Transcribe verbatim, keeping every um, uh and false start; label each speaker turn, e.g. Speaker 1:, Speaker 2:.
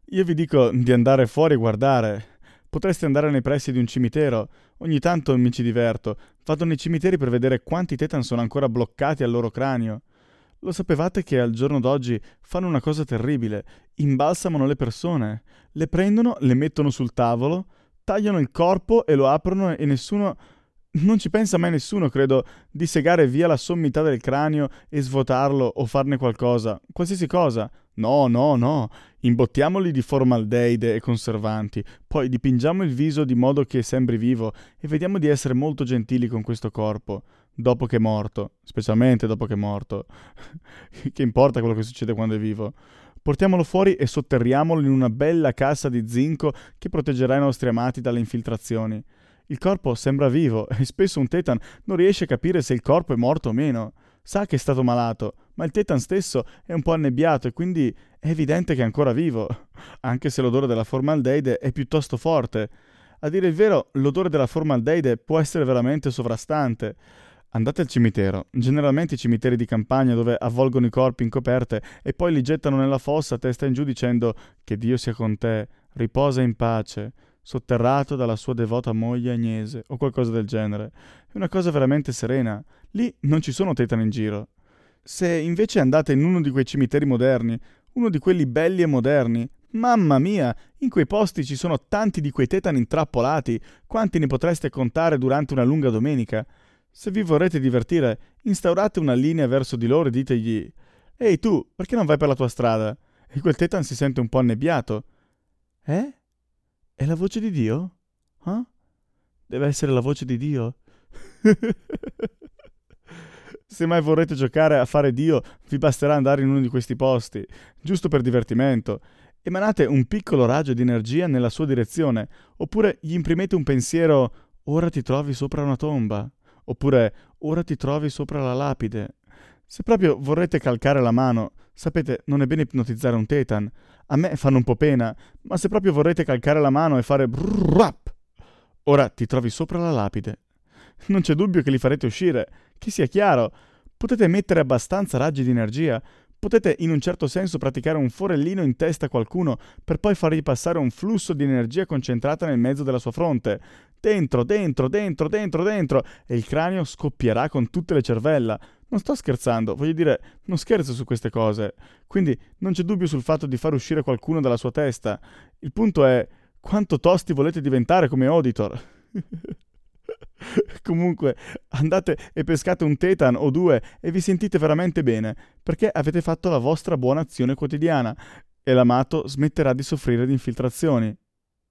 Speaker 1: Io vi dico di andare fuori e guardare. Potreste andare nei pressi di un cimitero. Ogni tanto mi ci diverto. Vado nei cimiteri per vedere quanti Tetan sono ancora bloccati al loro cranio. Lo sapevate che al giorno d'oggi fanno una cosa terribile? Imbalsamano le persone. Le prendono, le mettono sul tavolo, tagliano il corpo e lo aprono e nessuno... Non ci pensa mai nessuno, credo, di segare via la sommità del cranio e svuotarlo o farne qualcosa. Qualsiasi cosa. No, no, no. Imbottiamoli di formaldeide e conservanti, poi dipingiamo il viso di modo che sembri vivo e vediamo di essere molto gentili con questo corpo, dopo che è morto, specialmente dopo che è morto. Che importa quello che succede quando è vivo? Portiamolo fuori e sotterriamolo in una bella cassa di zinco che proteggerà i nostri amati dalle infiltrazioni. Il corpo sembra vivo e spesso un Tetan non riesce a capire se il corpo è morto o meno. Sa che è stato malato, ma il Tetan stesso è un po' annebbiato e quindi è evidente che è ancora vivo, anche se l'odore della formaldeide è piuttosto forte. A dire il vero, l'odore della formaldeide può essere veramente sovrastante. Andate al cimitero, generalmente i cimiteri di campagna dove avvolgono i corpi in coperte e poi li gettano nella fossa a testa in giù dicendo che Dio sia con te, riposa in pace, sotterrato dalla sua devota moglie Agnese o qualcosa del genere. È una cosa veramente serena. Lì non ci sono tetani in giro. Se invece andate in uno di quei cimiteri moderni, uno di quelli belli e moderni, mamma mia, in quei posti ci sono tanti di quei tetani intrappolati, quanti ne potreste contare durante una lunga domenica? Se vi vorrete divertire, instaurate una linea verso di loro e ditegli «Ehi tu, perché non vai per la tua strada?» E quel tetan si sente un po' annebbiato. «Eh? È la voce di Dio? Ah? Deve essere la voce di Dio?» Se mai vorrete giocare a fare Dio, vi basterà andare in uno di questi posti, giusto per divertimento. Emanate un piccolo raggio di energia nella sua direzione, oppure gli imprimete un pensiero «Ora ti trovi sopra una tomba», oppure «Ora ti trovi sopra la lapide». Se proprio vorrete calcare la mano, sapete, non è bene ipnotizzare un tetan. A me fanno un po' pena, ma se proprio vorrete calcare la mano e fare brrrrap, ora ti trovi sopra la lapide. Non c'è dubbio che li farete uscire, che sia chiaro. Potete mettere abbastanza raggi di energia, potete in un certo senso praticare un forellino in testa a qualcuno per poi fargli passare un flusso di energia concentrata nel mezzo della sua fronte. Dentro, dentro, dentro, dentro, dentro, e il cranio scoppierà con tutte le cervella. Non sto scherzando, voglio dire, non scherzo su queste cose. Quindi non c'è dubbio sul fatto di far uscire qualcuno dalla sua testa. Il punto è quanto tosti volete diventare come auditor. Comunque, andate e pescate un tetan o due e vi sentite veramente bene, perché avete fatto la vostra buona azione quotidiana e l'amato smetterà di soffrire di infiltrazioni.